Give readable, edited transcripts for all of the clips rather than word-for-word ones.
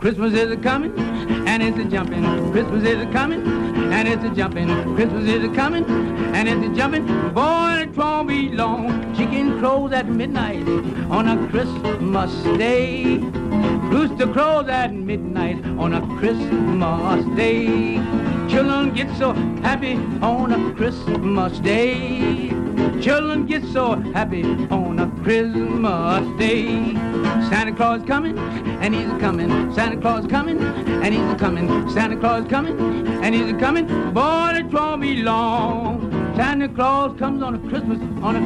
Christmas is a-coming, and it's a-jumping. Christmas is a-coming, and it's a-jumping. Christmas is a-coming, and it's a-jumping. Boy, it won't be long. Chicken crows at midnight on a Christmas day. Rooster crows at midnight on a Christmas day. Children get so happy on a Christmas day. Children get so happy on a Christmas day. Santa Claus coming, and he's a-coming. Santa Claus coming, and he's a-coming. Santa Claus coming, and he's a-coming. Boy, it won't be long. Santa Claus comes on a Christmas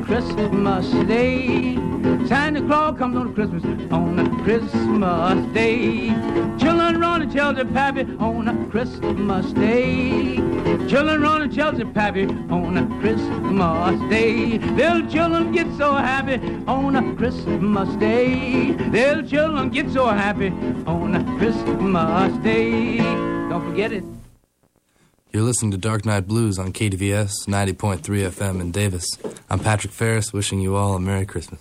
day. Santa Claus comes on a Christmas day. Children run and tell their pappy on a Christmas day. Children run and tell their pappy on a Christmas day. Little children get so happy on a Christmas day. Little children get so happy on a Christmas day. Don't forget it. You're listening to Dark Night Blues on KDVS 90.3 FM in Davis. I'm Patrick Ferris, wishing you all a Merry Christmas.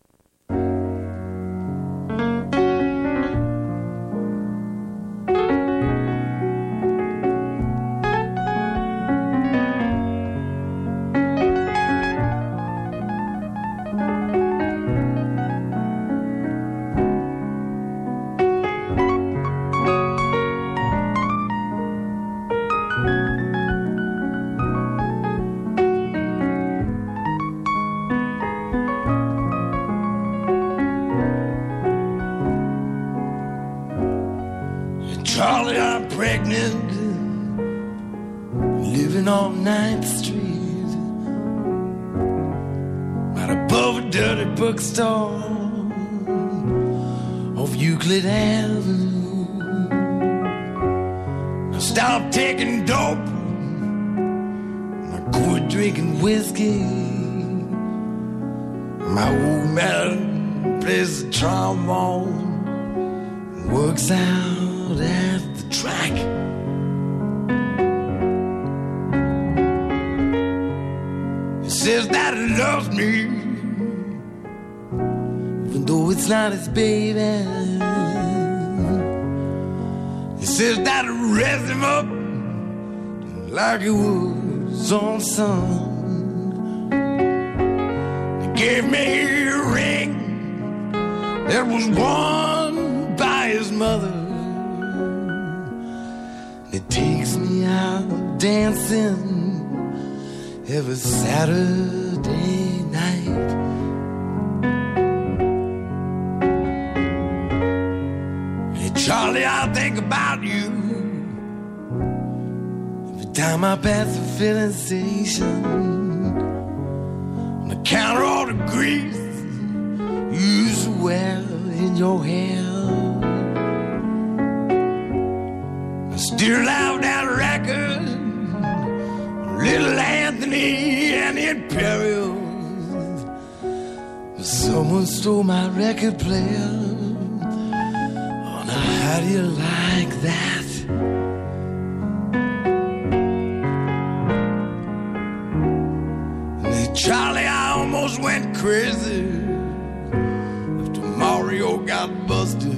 Charlie, I'm pregnant, living on 9th Street, right above a dirty bookstore off Euclid Avenue. I stopped taking dope, I quit drinking whiskey. My old man plays the trombone and works out at the track. He says that he loves me, even though it's not his baby. He says that he raised him up like he was his own son. He gave me a ring that was worn by his mother. It takes me out dancing every Saturday night. Hey Charlie, I think about you every time I pass the filling station. On account of all the grease you used to wear in your hair. Still have that record, Little Anthony and the Imperials. Someone stole my record player. Oh, now how do you like that? And Charlie, I almost went crazy after Mario got busted.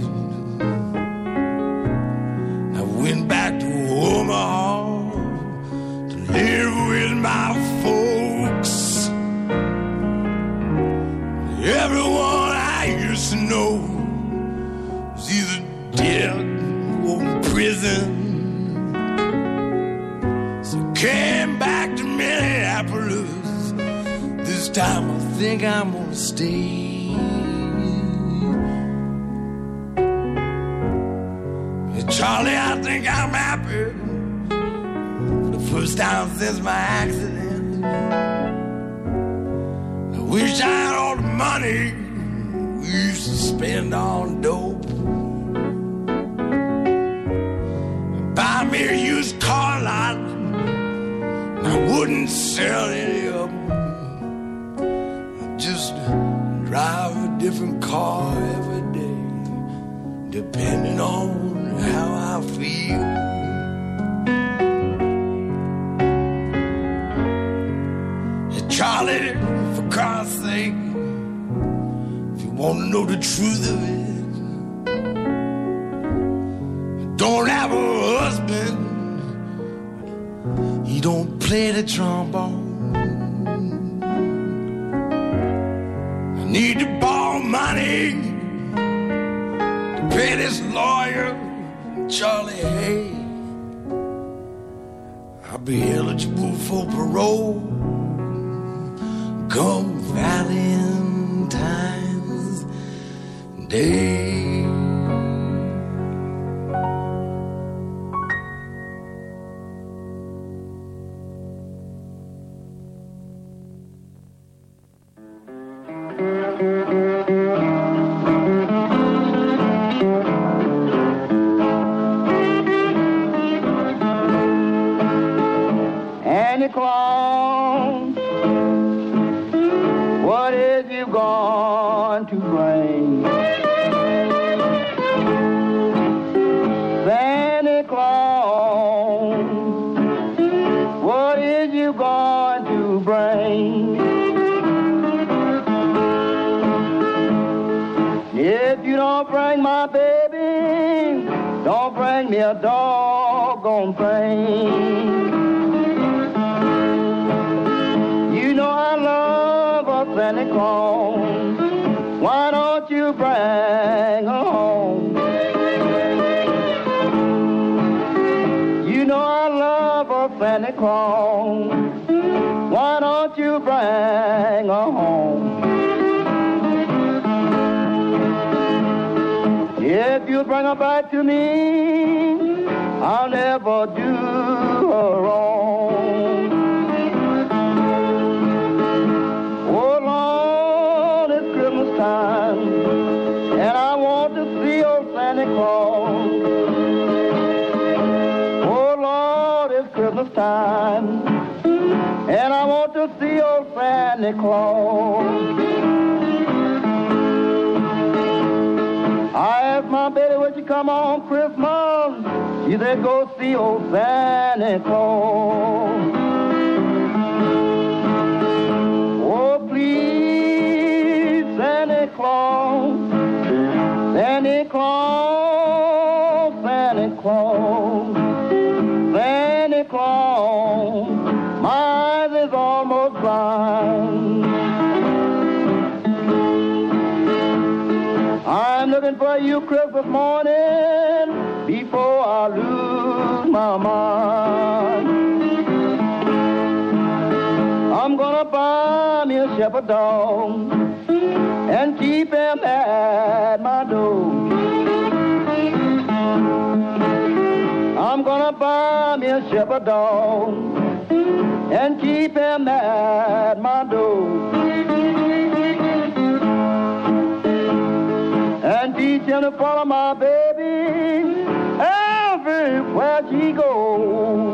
Went back to Omaha to live with my folks. Everyone I used to know was either dead or in prison. So came back to Minneapolis. This time I think I'm gonna stay. Charlie, I think I'm happy for the first time since my accident. I wish I had all the money we used to spend on dope. Buy me a used car lot, and I wouldn't sell any of them. I'd just drive a different car every day, depending on how I feel. Hey Charlie, for Christ's sake, if you want to know the truth of it, play the trombone. I need to borrow money to pay this lawyer, Charlie Hay. I'll be eligible for parole come Valentine's Day. Santa Claus, what is you going to bring? Santa Claus, what is you going to bring? If you don't bring my baby, don't bring me a doggone thing. You know I love a Santa Claus. Why don't you bring her home? You know I love a Santa Claus. Why don't you bring her home? If you bring her back to me, I'll never do her wrong. Oh, Lord, it's Christmas time, and I want to see old Santa Claus. Oh, Lord, it's Christmas time, and I want to see old Santa Claus. I asked my baby, would you come on Christmas? She said, go see old Santa Claus. Oh, please, Santa Claus, Santa Claus, Santa Claus, Santa Claus, my eyes is almost blind. I'm looking for you Christmas morning before I lose my mind. I'm gonna buy me a shepherd dog and keep him at my door. I'm gonna buy me a shepherd dog and keep him at my door. And teach him to follow my baby everywhere she goes.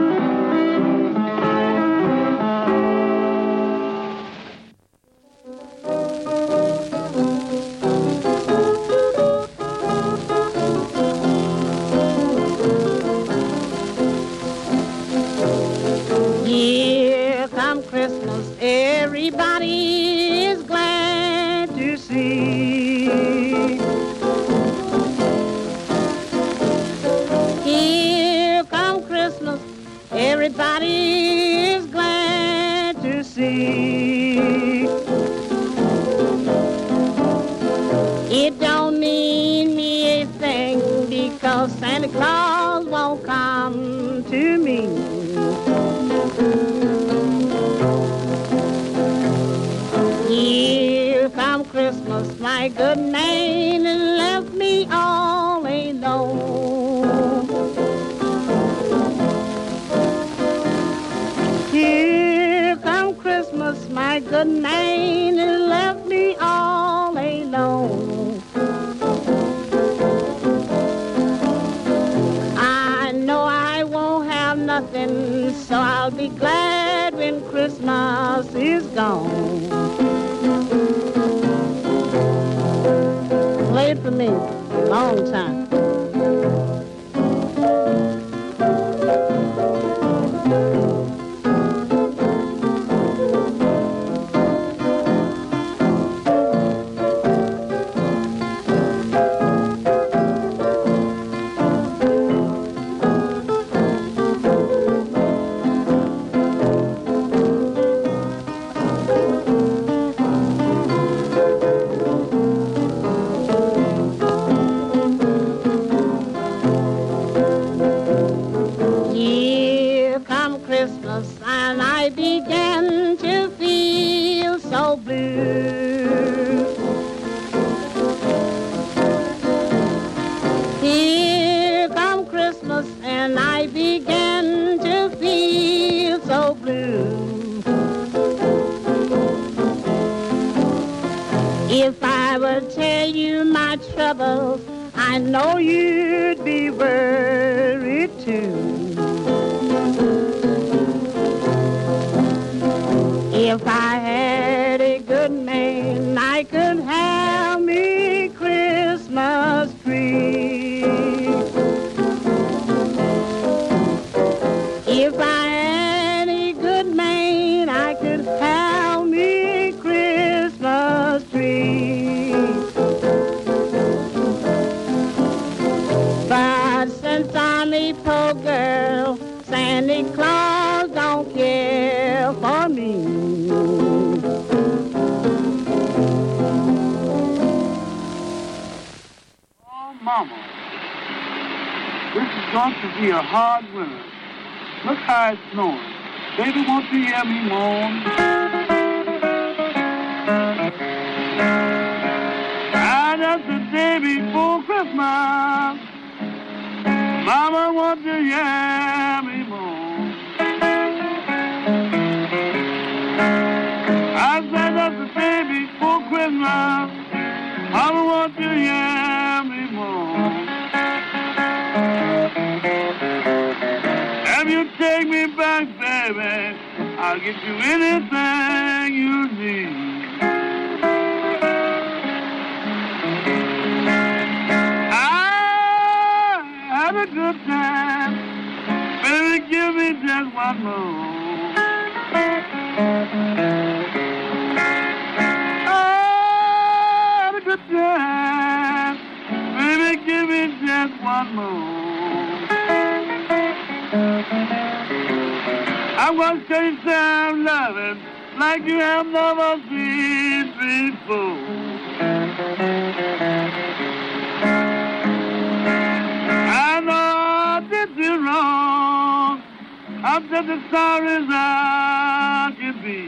Here come Christmas, everybody is glad to see. Here come Christmas, everybody is glad to see. It don't mean me a thing because Santa Claus won't come to me. Here come Christmas, my good man, and left me all alone. Here come Christmas, my good man, and left me all alone. I know I won't have nothing, so I'll be glad when Christmas is gone. Played for me a long time. Here come Christmas and I began to feel so blue. If I would tell you my troubles, I know you'd be worried too. If I had a good man, I could have me Christmas tree. If I had a good man, I could have me Christmas tree. But since I'm a poor girl, Santa Claus don't care for me. Oh, Mama, this is going to be a hard winter. Look how it's snowing. Baby, won't you hear me moan? Just the day before Christmas, Mama, won't you hear me moan? I said that's the day before Christmas, Mama, won't you hear me moan? If you take me back, baby, I'll get you anything you need. Have a good time, baby, give me just one more. Have a good time, baby, give me just one more. I'm gonna show you some loving like you have never seen before. I know I did you wrong. I'm just as sorry as I can be.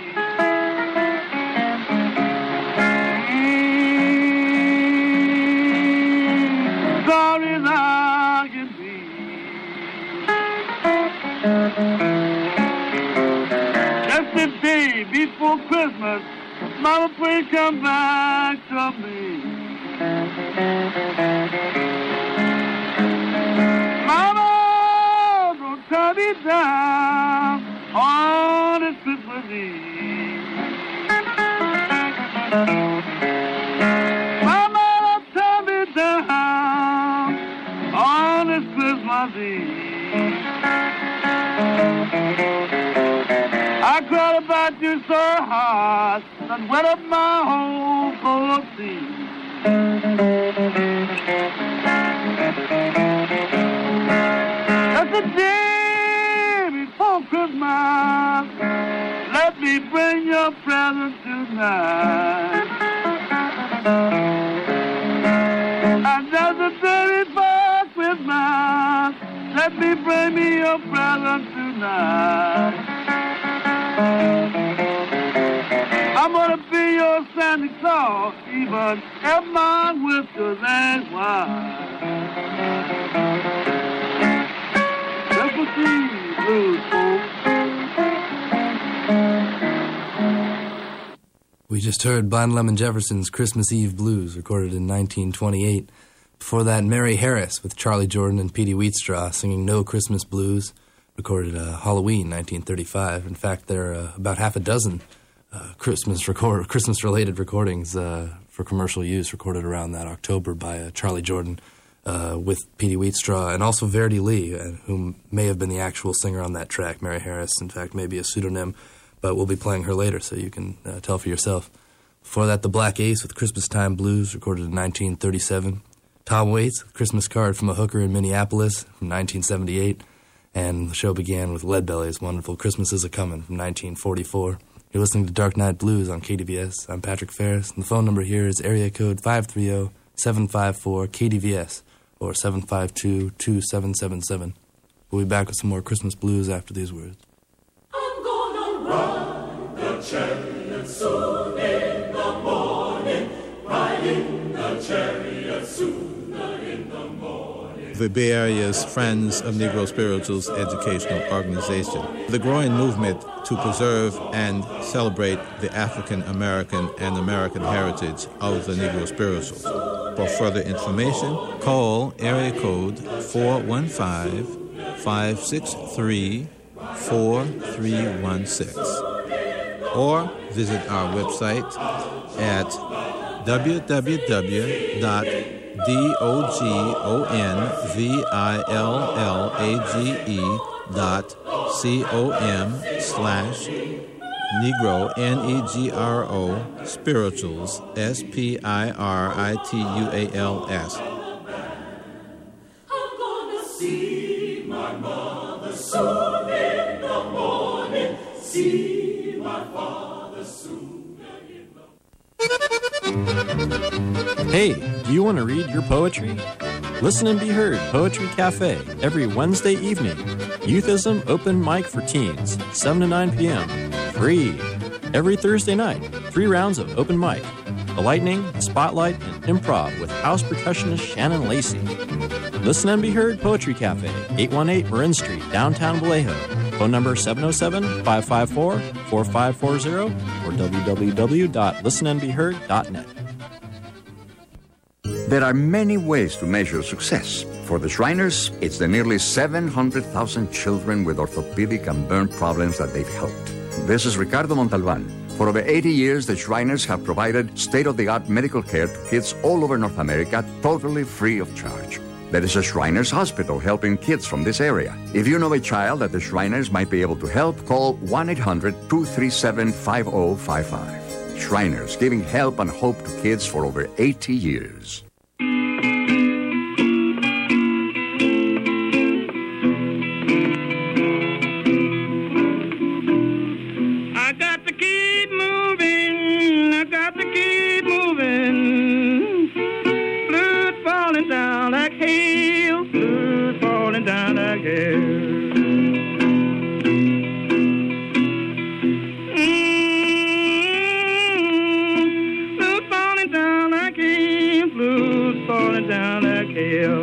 Sorry as I can be. Just the day before Christmas, Mama, please come back to me. Mama, don't turn me down on this Christmas Eve. Mama, don't turn me down on this Christmas Eve. I cried about you so hard that wet up my whole cold sea. That's the day before Christmas. Let me bring your present tonight. And that's the day before Christmas. Let me bring me your present tonight. I'm gonna be your Santa Claus, even if my whiskers ain't white. Christmas Eve blues, folks. We just heard Blind Lemon Jefferson's Christmas Eve Blues, recorded in 1928. Before that, Mary Harris with Charlie Jordan and Petey Wheatstraw singing No Christmas Blues, recorded Halloween, 1935. In fact, there are about half a dozen Christmas-related recordings for commercial use recorded around that October by Charlie Jordan with Petey Wheatstraw and also Verdi Lee, who may have been the actual singer on that track. Mary Harris, in fact, may be a pseudonym, but we'll be playing her later so you can tell for yourself. Before that, the Black Ace with Christmas Time Blues, recorded in 1937. Tom Waits with Christmas Card from a Hooker in Minneapolis from 1978. And the show began with Leadbelly's wonderful Christmas Is A-Comin' from 1944. You're listening to Dark Night Blues on KDVS. I'm Patrick Ferris, and the phone number here is area code 530-754-KDVS or 752-2777. We'll be back with some more Christmas blues after these words. I'm gonna ride the chariot soon in the morning, riding the chariot sooner in the morning. the Bay Area's Friends of Negro Spirituals educational organization. The growing movement to preserve and celebrate the African American and American heritage of the Negro Spirituals. For further information, call area code 415-563-4316 or visit our website at www.dogonlage.com/Negro, Negro, Spirituals, Spirituals. I'm gonna see my mother soon in the morning, see my father soon in the... Hey, do you want to read your poetry? Listen and Be Heard Poetry Cafe every Wednesday evening. Youthism open mic for teens, 7 to 9 p.m. Free. Every Thursday night, 3 rounds of open mic. The Lightning, the Spotlight, and Improv with house percussionist Shannon Lacey. Listen and Be Heard Poetry Cafe, 818 Marin Street, downtown Vallejo. Phone number 707-554-4540 or www.listenandbeheard.net. There are many ways to measure success. For the Shriners, it's the nearly 700,000 children with orthopedic and burn problems that they've helped. This is Ricardo Montalban. For over 80 years, the Shriners have provided state-of-the-art medical care to kids all over North America, totally free of charge. There is a Shriners Hospital helping kids from this area. If you know a child that the Shriners might be able to help, call 1-800-237-5055. Shriners, giving help and hope to kids for over 80 years. I got to keep moving, I got to keep moving. Blues falling down like hail, blues falling down like hail. Blues falling down like hail, blues falling down like hail.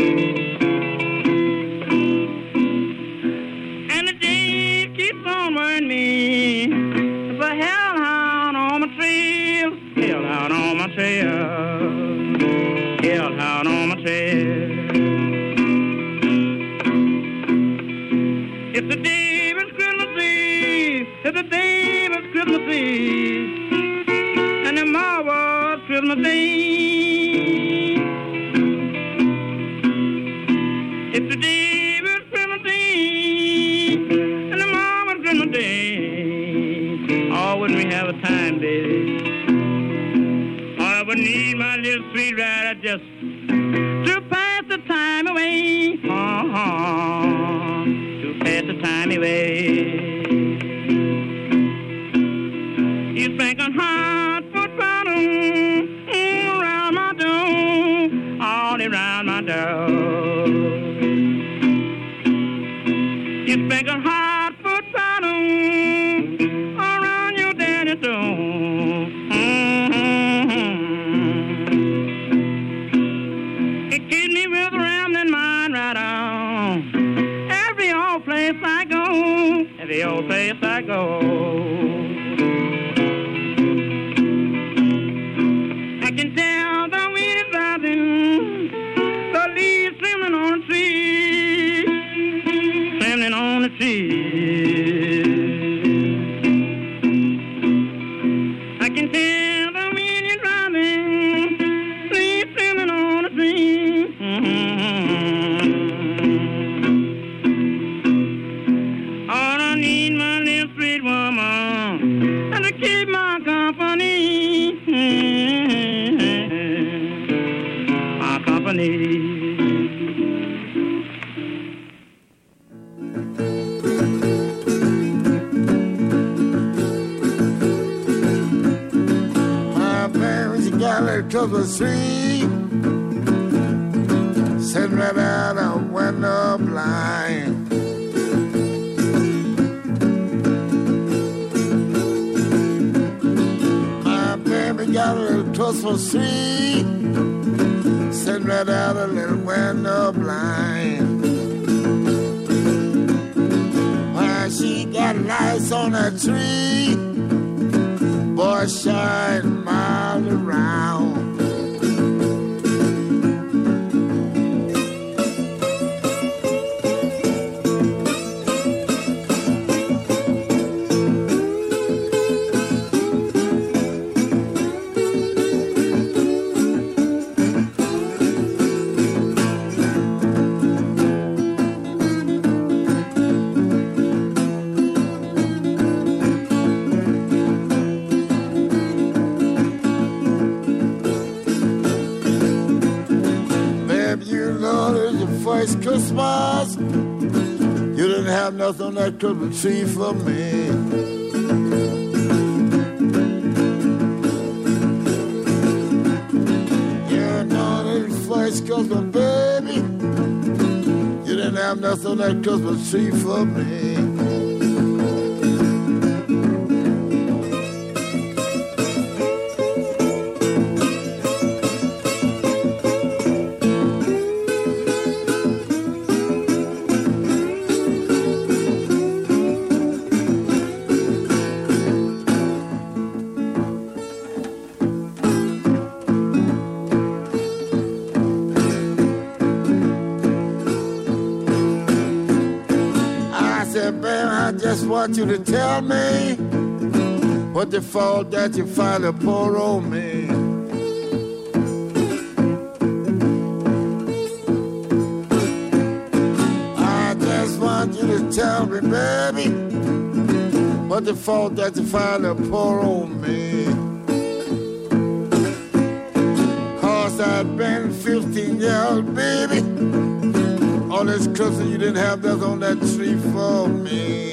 And the day keeps on wearing me. It's a hellhound on my trail, hellhound on my trail, hellhound on my trail. It's the David's Christmas Eve, it's the David's Christmas Eve, and tomorrow's Christmas Day. It's the David's Christmas Eve, and tomorrow's Christmas Day. Oh, wouldn't we have a time, baby? Oh, I would need my little sweet rider just to pass the time away. To pass the time away. You spanking hot foot bottom around my door, all around my door. You spanking hot foot bottom around your daddy's door. It keeps me with a rambling mind right on. Every old place I go, every old place I go. I can tell the wind is rising, the leaves trembling on the tree, trembling on the tree. I can tell the wind is rising, leaves trembling on the tree. All I need my little sweet woman, and to keep my company, my company. My parents gathered to the street, sitting right out a window blind. My baby gathered to the street, sitting right out a little window blind. While she got lights on her tree, boy, shine miles around. Christmas, you didn't have nothing on that Christmas tree for me. You know the first Christmas, baby, you didn't have nothing on that Christmas tree for me. I want you to tell me what the fault that you find a poor old me. I just want you to tell me, baby, what the fault that you find a poor old me. 'Cause I've been 15 years, baby. All this Christmas you didn't have that on that tree for me.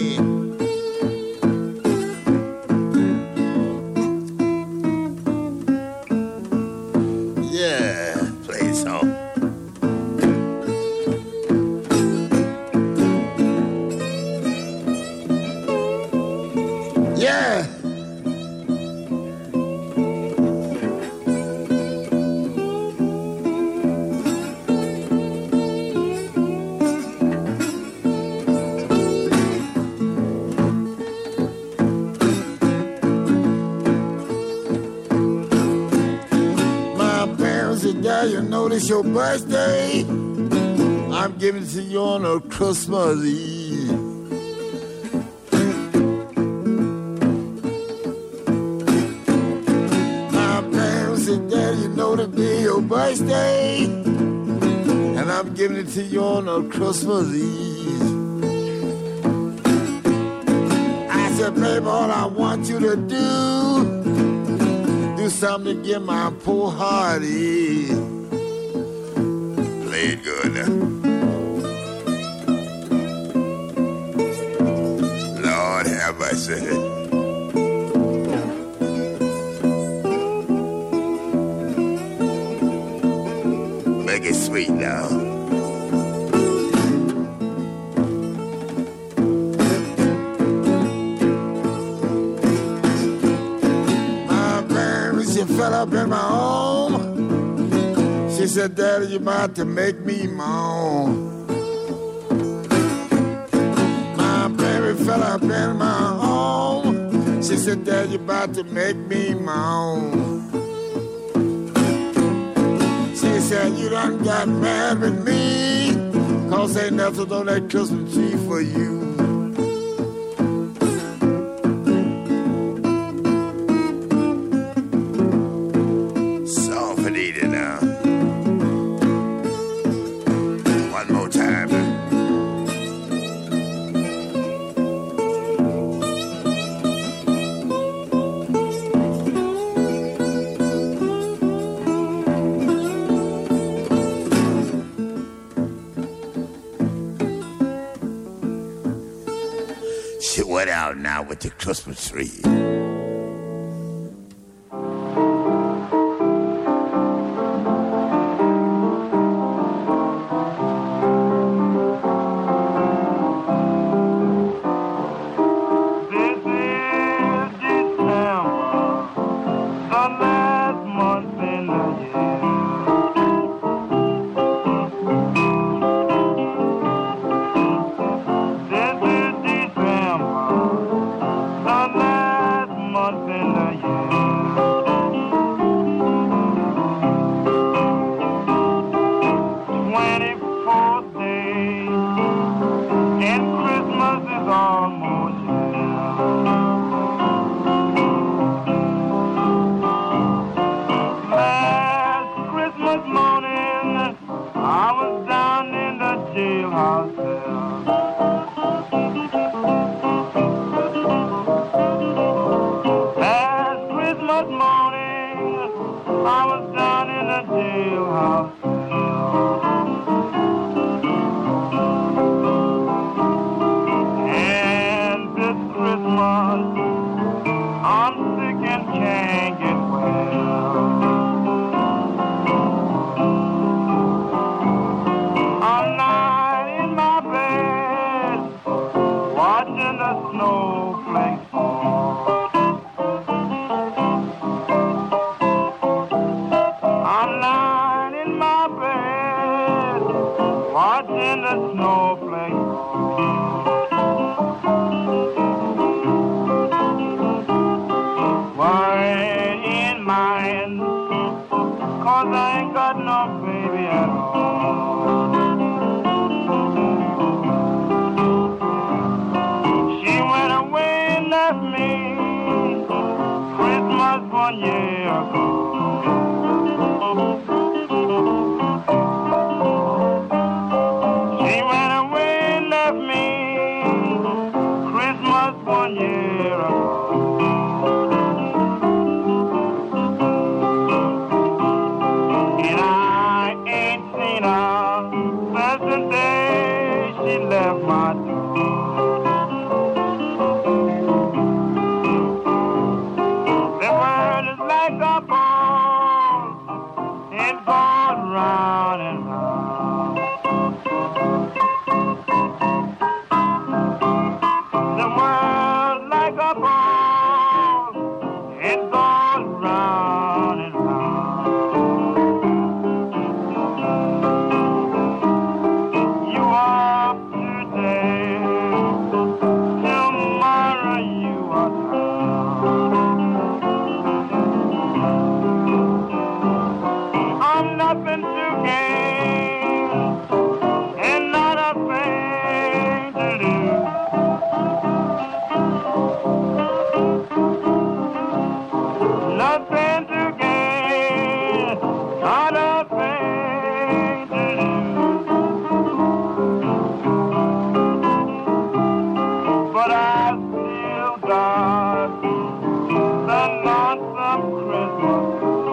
You know this your birthday. I'm giving it to you on a Christmas Eve. My parents said, Daddy, you know today your birthday, and I'm giving it to you on a Christmas Eve. I said, baby, all I want you to do something to get my poor heart ease. Play it good now. Lord have mercy. Make it sweet now. She fell up in my home. She said, Daddy, you about to make me moan. My baby fell up in my home. She said, Daddy, you about to make me moan. She said, you done got mad with me, 'cause ain't nothing on that Christmas tree for you. She went out now with the Christmas tree. 4th day, and Christmas is almost here. Last Christmas morning, I was down in the jailhouse there. Last Christmas morning, I was down in the jailhouse. And this Christmas, I'm sick and can't get well. I'm lying in my bed, watching the snowflakes fall. I'm lying in my bed, watching the snowflakes fall. Worried in mind, 'cause I ain't got no baby at all. She went away and left me Christmas 1 year ago. She went away and left me Christmas 1 year ago. And I ain't seen her since the day she left my door. The world is like a ball, it goes round and round. The world like a ball, it goes round and round. You are today, tomorrow you are gone. I'm nothing to gain and not a thing to lose. Nothing to gain, not a thing to lose. But I still got the lonesome Christmas.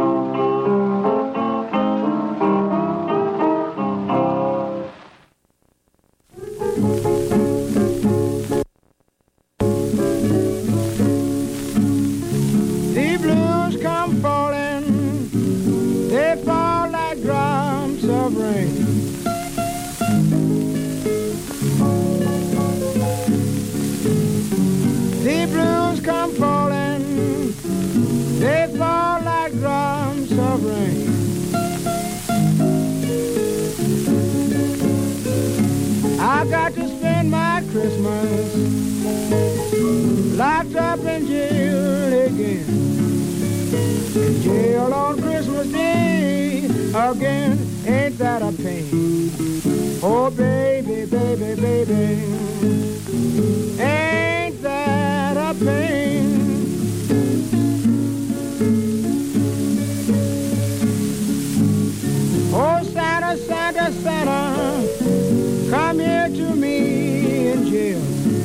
The blues come falling, they fall like drops of rain. The blues come falling, they fall like drops of rain. I got to spend my Christmas locked up in jail again. In jail on Christmas Day again, ain't that a pain? Oh baby, baby, baby, ain't that a pain? Oh Santa, Santa, Santa, come here to me in jail.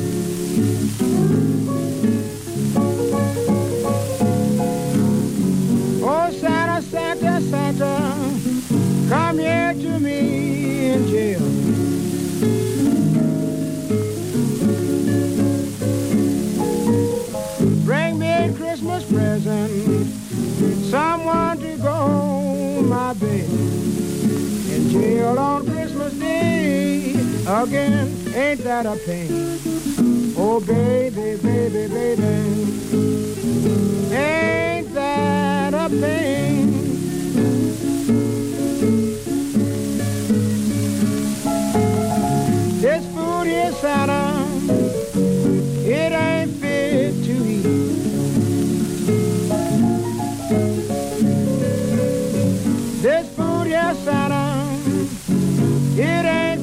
Oh Santa, Santa, Santa, come here to me in jail. Bring me a Christmas present, someone to go my bed. In jail on Christmas Day again, ain't that a pain? Oh baby, baby, baby, ain't that a pain? This food here, Santa, it ain't fit to eat. This food here, Santa, it ain't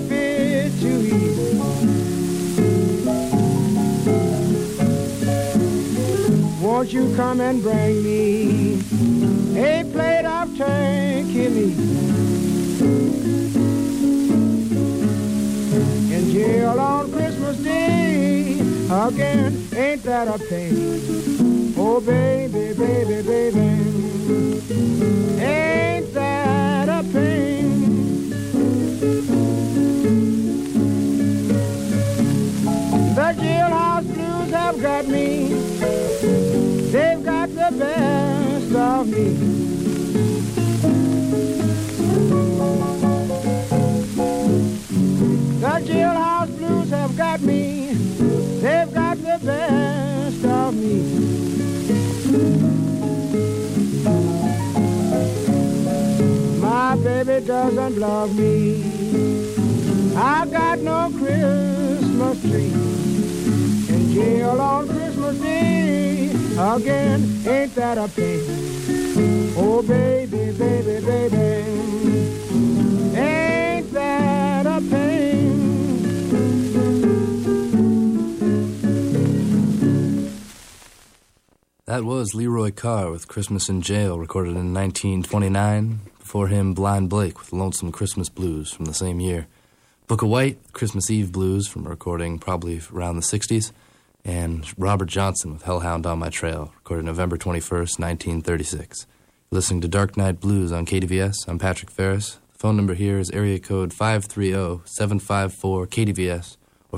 won't you come and bring me a plate of turkey meat? In jail on Christmas Day again, ain't that a pain? Oh, baby, baby, baby, ain't that a pain? The jailhouse blues have got me. They've got the best of me. The jailhouse blues have got me. They've got the best of me. My baby doesn't love me. I got no Christmas tree. In jail on Christmas Day again, ain't that a pain? Oh, baby, baby, baby, ain't that a pain? That was Leroy Carr with Christmas in Jail, recorded in 1929. Before him, Blind Blake with Lonesome Christmas Blues from the same year. Booker White, Christmas Eve Blues from a recording probably around the 60s. And Robert Johnson with Hellhound on My Trail, recorded November 21st, 1936. Listening to Dark Night Blues on KDVS, I'm Patrick Ferris. The phone number here is area code 530-754-KDVS or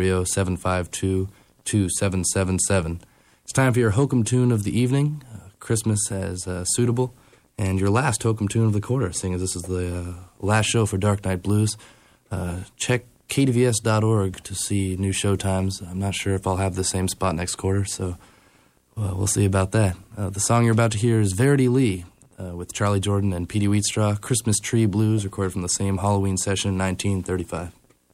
530-752-2777. It's time for your hokum tune of the evening, Christmas as suitable, and your last hokum tune of the quarter, seeing as this is the last show for Dark Night Blues. Check KDVS.org to see new show times. I'm not sure if I'll have the same spot next quarter, so we'll see about that. The song you're about to hear is Verity Lee with Charlie Jordan and Petey Wheatstraw, Christmas Tree Blues, recorded from the same Halloween session in 1935.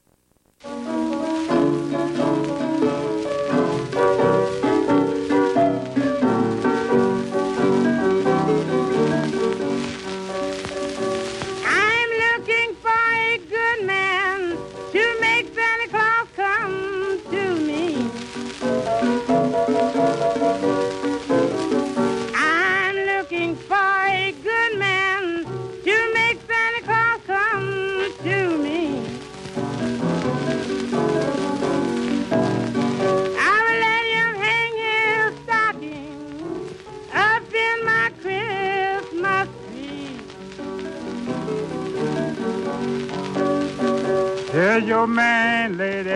There's your man, lady,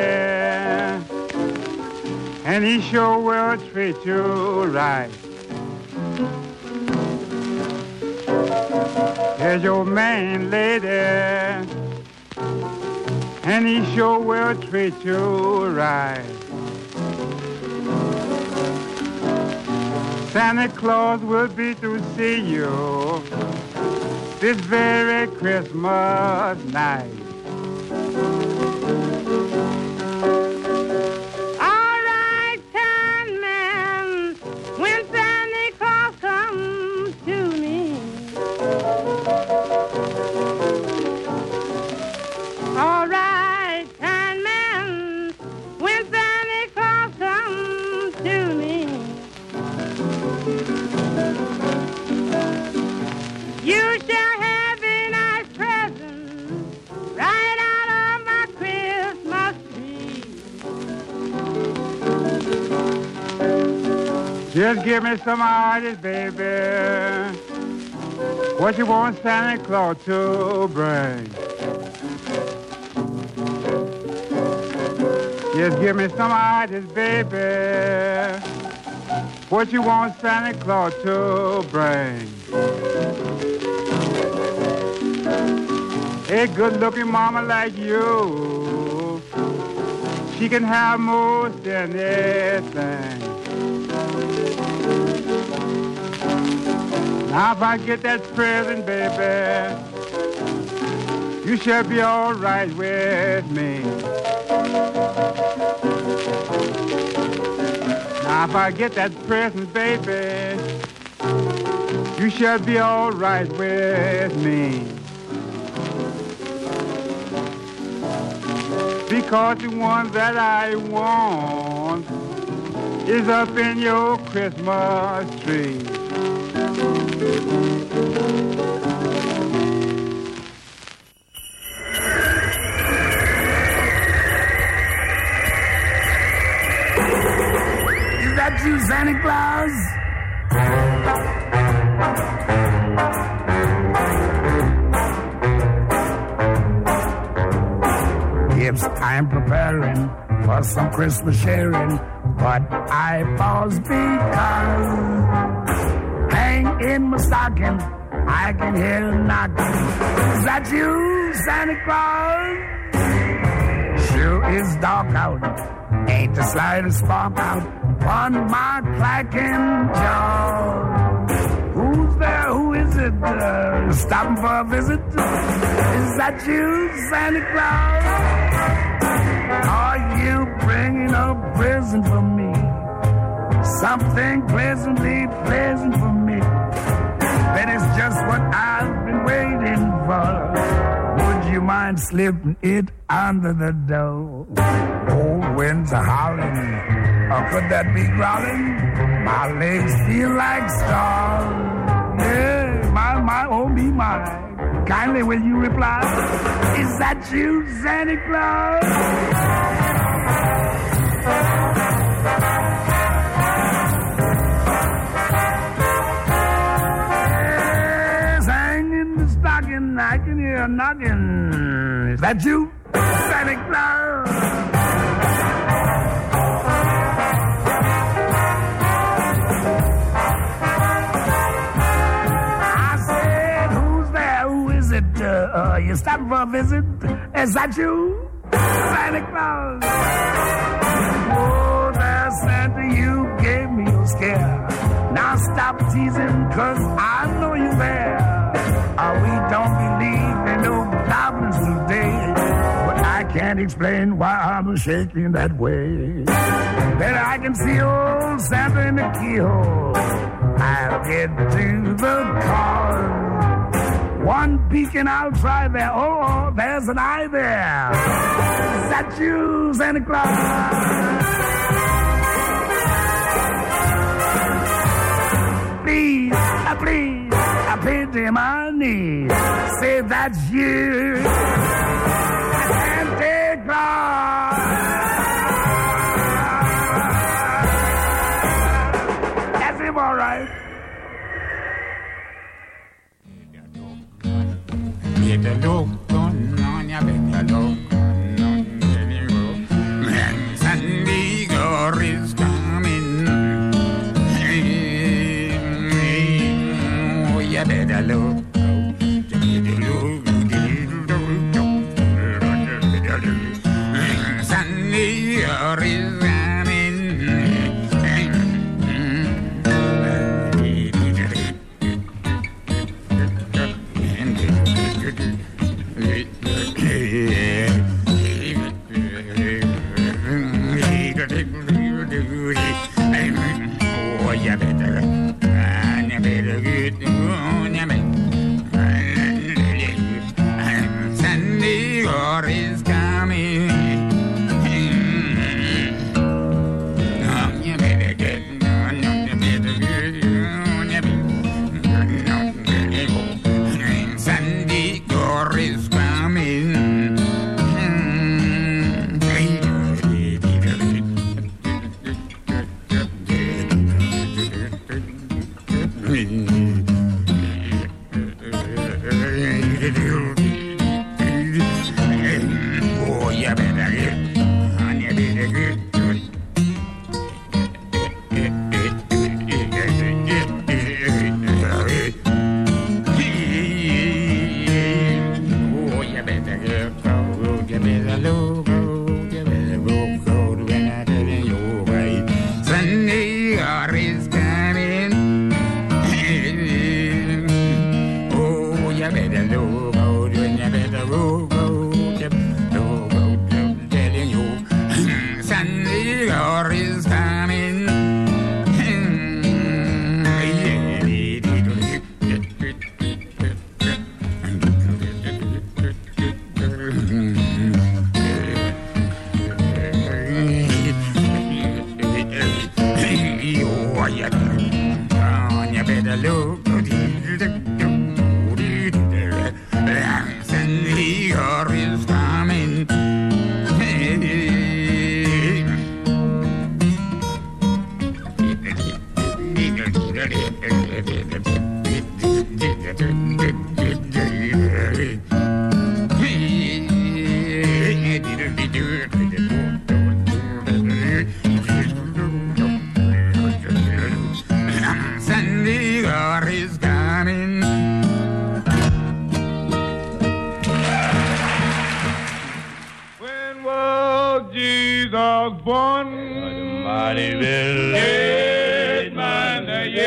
and he sure will treat you right. There's your man, lady, and he sure will treat you right. Santa Claus will be to see you this very Christmas night. Just give me some artists, baby. What you want Santa Claus to bring? Just give me some artists, baby. What you want Santa Claus to bring? A good-looking mama like you, she can have most anything. Now if I get that present, baby, you shall be all right with me. Now if I get that present, baby, you shall be all right with me. Because the one that I want is up in your Christmas tree. Is that you, Santa Claus? Yes, I'm preparing for some Christmas sharing, but I pause because hang in my stocking, I can hear knocking. Is that you, Santa Claus? Sure is dark out, ain't the slightest spark out on my clacking jaw. Who's there? Who is it? Stopping for a visit? Is that you, Santa Claus? Are you bringing a present for me? Something pleasantly pleasant for me. That is just what I've been waiting for. Would you mind slipping it under the door? Old winds are howling, or could that be growling? My legs feel like stars. Yeah, my, oh me, my. Kindly will you reply? Is that you, Santa Claus? Yes, hang in the stocking, I can hear a knocking. Is that you, Santa Claus? You stopping for a visit? Is that you, Santa Claus? Oh, there, Santa, you gave me a scare. Now stop teasing, 'cause I know you're there. We don't believe in no goblins today, but I can't explain why I'm shaking that way. Then I can see old Santa in the keyhole. I'll get to the car. One peek and I'll try there. Oh, there's an eye there. Is that you, Santa Claus? Please, please, I pity my knees. Say that's you, Santa Claus. That's him, all right. Better look on ya, better look on and Sandy Gore is coming. Oh, you better look. Sandy Gore is Jesus born. Mighty village man,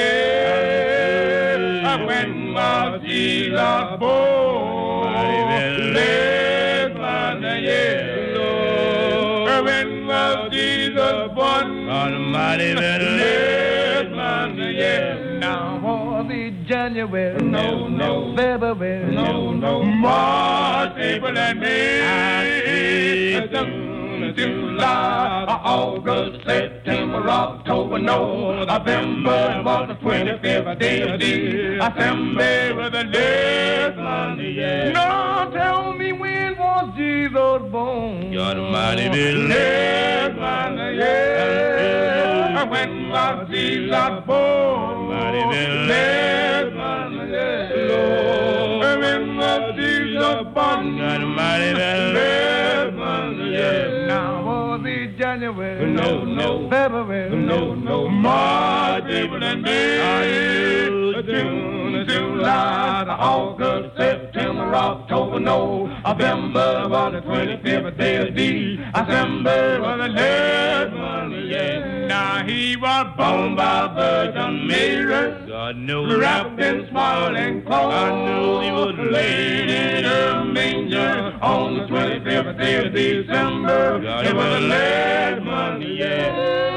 yeah. When was Jesus born? Mighty village man, yeah. When was Jesus born? Mighty village man, yeah. Now was it January? No. February? No. March, April, and May. July, August, September, October, November was the 25th day of December was the last Monday, yeah. No, tell me when was Jesus born? God Almighty, the last Monday, yeah. When was Jesus born? Mighty, the last Monday, yeah. When was Jesus born? God Almighty, the last Monday, yeah. Now was it January? No. February? No. March, April, and May. June, July, August, September, October, November was the 25th day of December was the last Monday, yeah. Now he was born by Virgin Mary. God knows wrapped in smiling clothes. I knew he was laid in a manger on the 25th day of December. God, it was the last Monday, yeah.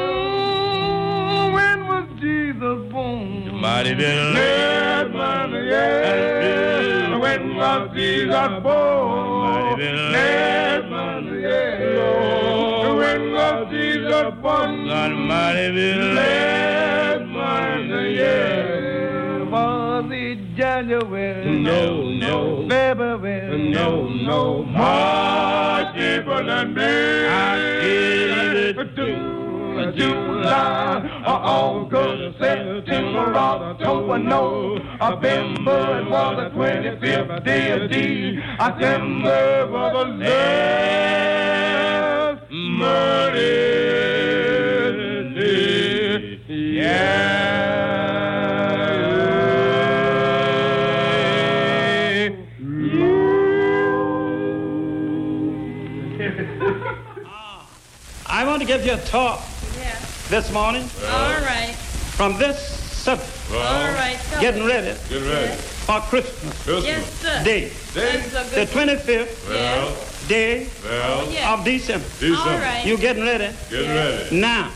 When was Jesus born? Mighty been last Monday, yeah. When was Jesus born? Mighty been last Monday, yeah. When was Jesus born? God mighty been last Monday, yeah. Was it January? No. February? No. March, April, and May. July, August, September, October, November, it was the 25th day of December was the last Monday, yeah. I want to give you a talk this morning. All right. From this subject. All right. Getting ready. Yes. For Christmas. Yes, sir. Day. That's a The good 25th day of December. All right. You getting ready? Getting ready. Now.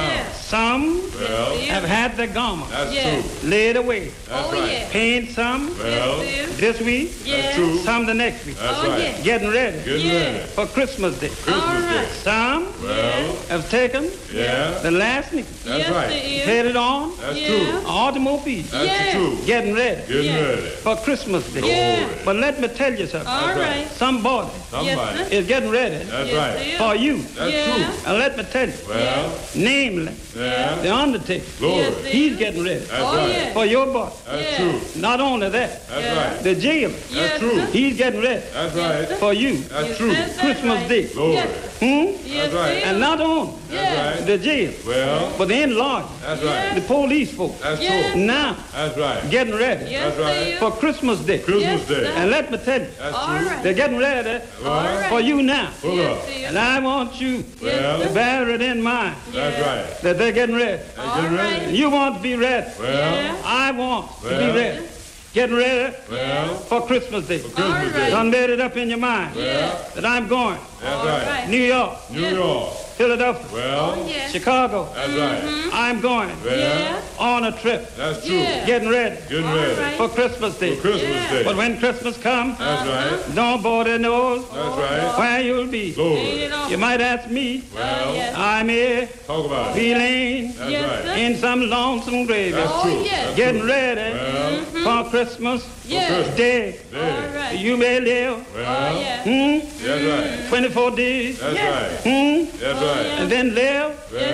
Some have had their garments laid away. That's right. Paint some this week. Some the next week. That's right. Getting ready. Getting ready. For Christmas Day. Day. Some have taken the last nickel. That's right. Paid it on. That's true. Automobile. That's true. Getting ready. Getting ready. For Christmas Day. But let me tell you something. All right. Somebody is getting ready. That's right. For you. That's true. And let me tell you. Namely, the Undertaker. He's getting ready. That's right. For your body. That's true. Not only that. That's right. The jailer. That's true. He's getting ready. That's right. For you. That's true. Christmas Day. Glory. That's right. And not only the jail. But the in-law. That's right. The police folks. That's true. Now. That's right. Getting ready. That's right. For Christmas Day. Christmas Day. And let me tell you. That's true. They're getting ready for you now. And I want you to bear it in mind. That's right. That they're getting ready. They're getting ready. And you want to be ready. I want to be ready. Getting ready for Christmas Day. Christmas Day. Done made it up in your mind that I'm going. That's right. New York. New York. Philadelphia. Chicago. That's right. I'm going on a trip. That's true. Getting ready. Getting ready. For Christmas Day. For Christmas Day. But when Christmas comes, that's right. Nobody knows that's right. where you'll be. Glory. You might ask me. I may be laying in some lonesome grave. That's true. That's getting true. ready for Christmas Day. You may live. That's right. 24 days. That's right. That's right. And then live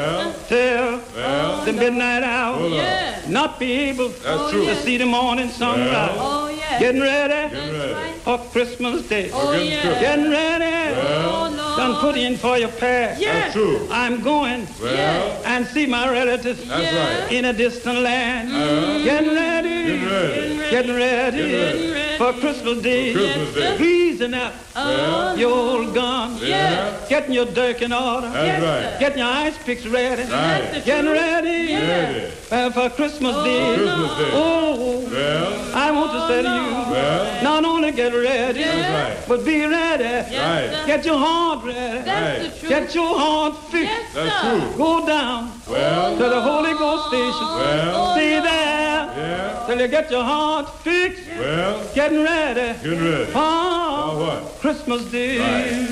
till the midnight hour. Not be able to see the morning sunrise. Getting ready for Christmas Day. Getting ready. Done put in for your pair. That's true. I'm going and see my relatives in a distant land. Getting ready. Getting ready for Christmas Day. Please season up your old gun. Yes. Getting your dirk in order. That's right. Getting your ice picks ready. Right. Getting ready. For Christmas Day. Christmas Day. Oh, I want to say to you, not only get ready, but be ready. Yes, Get your heart ready. That's the truth. Get your heart fixed. Yes, That's sir. True. Go down to the Holy Ghost station. Stay there till you get your heart fixed. Getting ready. For what? Christmas Day.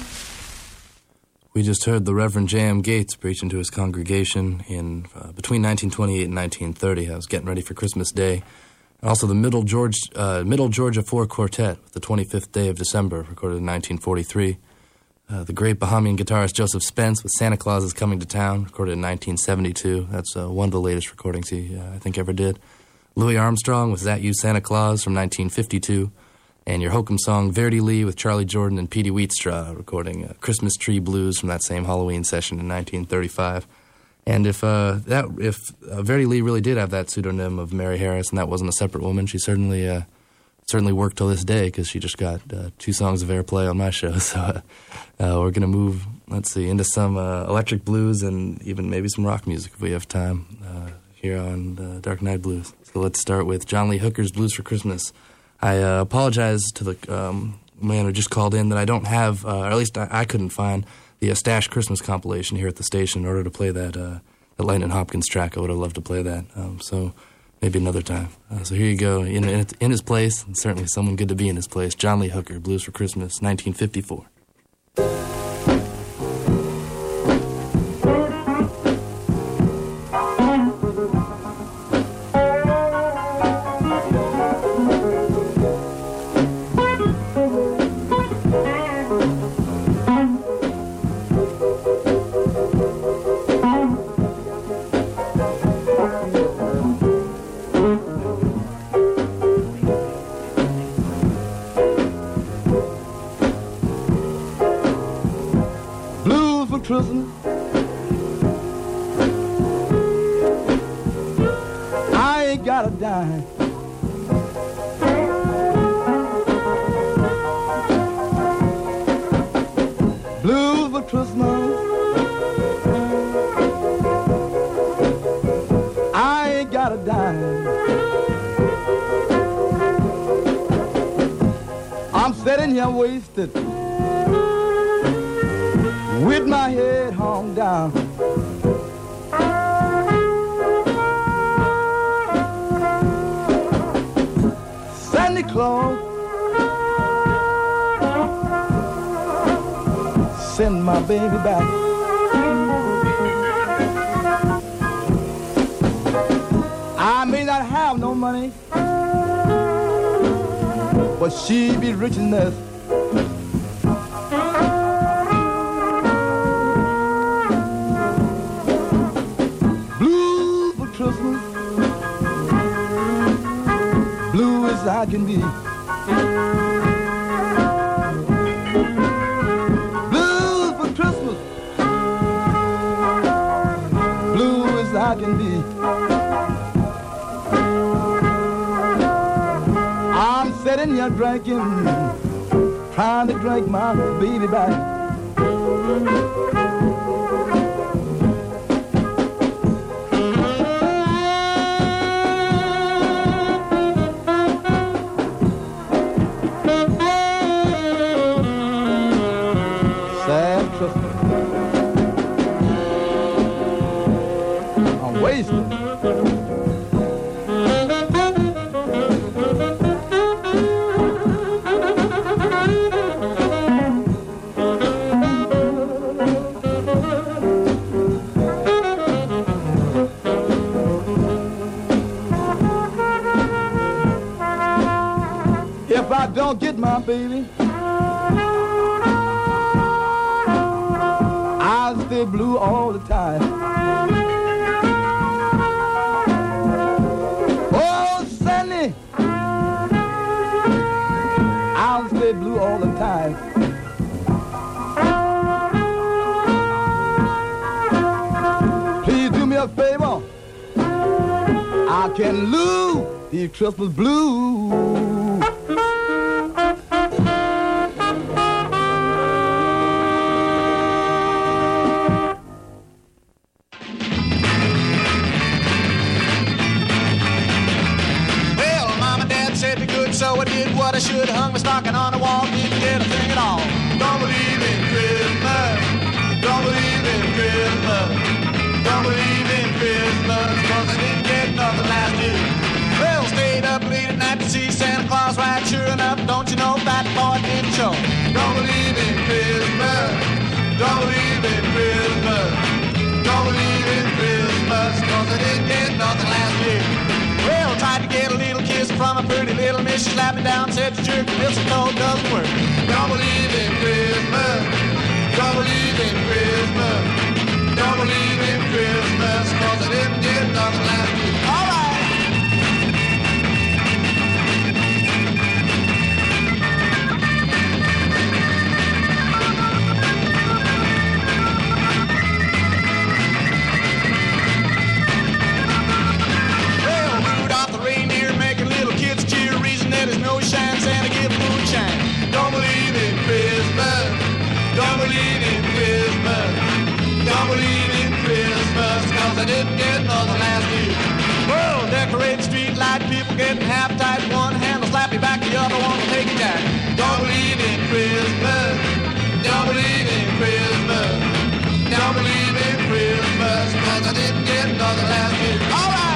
We just heard the Reverend J.M. Gates preaching to his congregation in between 1928 and 1930. I was getting ready for Christmas Day. And also the Middle Georgia 4 Quartet, the 25th day of December, recorded in 1943. The great Bahamian guitarist Joseph Spence with Santa Claus is Coming to Town, recorded in 1972. That's one of the latest recordings he, I think, ever did. Louis Armstrong with That You Santa Claus from 1952. And your hokum song, Verdi Lee with Charlie Jordan and Petey Wheatstra, recording Christmas Tree Blues from that same Halloween session in 1935. And if Verdi Lee really did have that pseudonym of Mary Harris and that wasn't a separate woman, she certainly worked till this day because she just got 2 songs of airplay on my show. So we're going to move, into some electric blues and even maybe some rock music if we have time here on Dark Night Blues. So let's start with John Lee Hooker's Blues for Christmas. I apologize to the man who just called in that I don't have, or at least I couldn't find, the Stash Christmas compilation here at the station in order to play that Lightnin' Hopkins track. I would have loved to play that, so maybe another time. So here you go, in his place, and certainly someone good to be in his place, John Lee Hooker, Blues for Christmas, 1954. Christmas, I ain't got a dime. Blues for Christmas, I ain't got a dime. I'm sitting here wasted with my head hung down. Santa Claus, send my baby back. I may not have no money, but she be rich enough. I can be blues for Christmas, blue as I can be. I'm sitting here drinking, trying to drink my baby back. I'm wasted. If I don't get my baby, I'll stay blue all the time. Oh, Sandy, I'll stay blue all the time. Please do me a favor, I can lose the Christmas blues. hung me stocking on the wall, didn't get a thing at all. Don't believe in Christmas. Don't believe in Christmas. Don't believe in Christmas, 'cause I didn't get nothing last year. Well, stayed up late at night to see Santa Claus ride. Sure enough, don't you know that boy didn't show. Don't believe in Christmas. Don't believe in Christmas. Don't believe in Christmas, 'cause I didn't get nothing last year. Well, tried to get a little kiss from a pretty little miss. She slapped me down, said the jerk, the mistletoe doesn't work. Don't believe in Christmas. Don't believe in Christmas. Don't believe in Christmas, 'cause I didn't get nothing last year. All right. Shine, Santa give moonshine. Don't believe in Christmas. Don't believe in Christmas. Don't believe in Christmas, 'cause I didn't get nothing last year. Well, decorate street light, people getting half tight. One hand will slap you back, the other one will take you down. Don't believe in Christmas. Don't believe in Christmas. Don't believe in Christmas, 'cause I didn't get nothing last year. All right.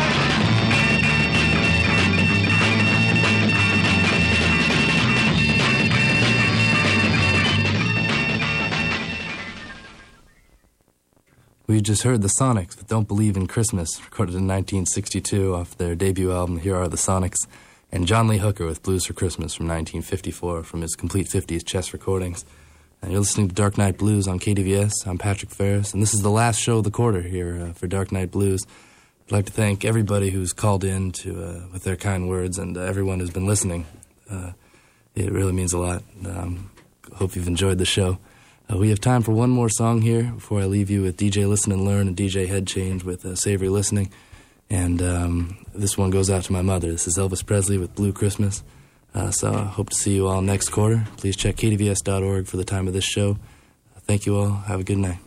We just heard the Sonics with Don't Believe in Christmas, recorded in 1962 off their debut album, Here Are the Sonics, and John Lee Hooker with Blues for Christmas from 1954 from his Complete 50s chess recordings. And you're listening to Dark Night Blues on KDVS. I'm Patrick Ferris, and this is the last show of the quarter here for Dark Night Blues. I'd like to thank everybody who's called in to with their kind words and everyone who's been listening. It really means a lot. Hope you've enjoyed the show. We have time for one more song here before I leave you with DJ Listen and Learn and DJ Head Change with Savory Listening. And this one goes out to my mother. This is Elvis Presley with Blue Christmas. So I hope to see you all next quarter. Please check kdvs.org for the time of this show. Thank you all. Have a good night.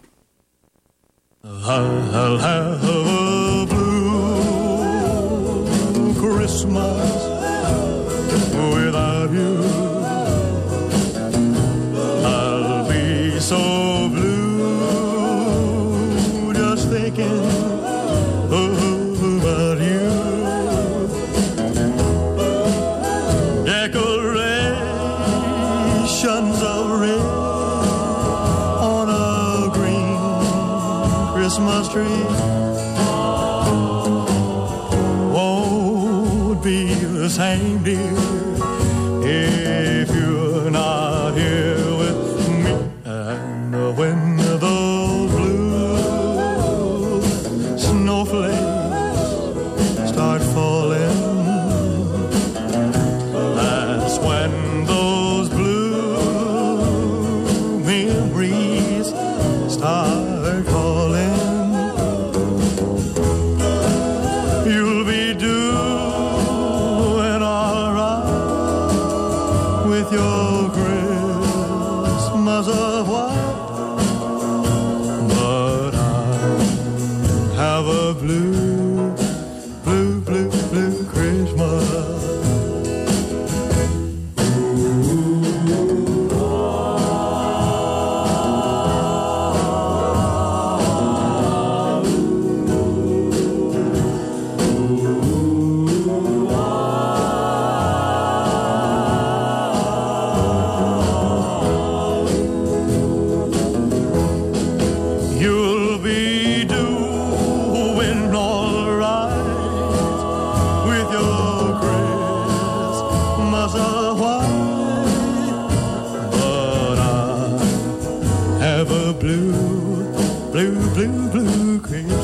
I'll have a blue Christmas without you. So blue, just thinking about you. Decorations of red on a green Christmas tree won't be the same, dear, if you're not here with me. When those blue snowflakes start falling, that's when those blue memories start calling. You'll be doing all right with your Christmas of white. Have a blue, blue, blue, blue Christmas. You'll be doing all right with your Christmas of white, but I have a blue, blue, blue, blue Christmas.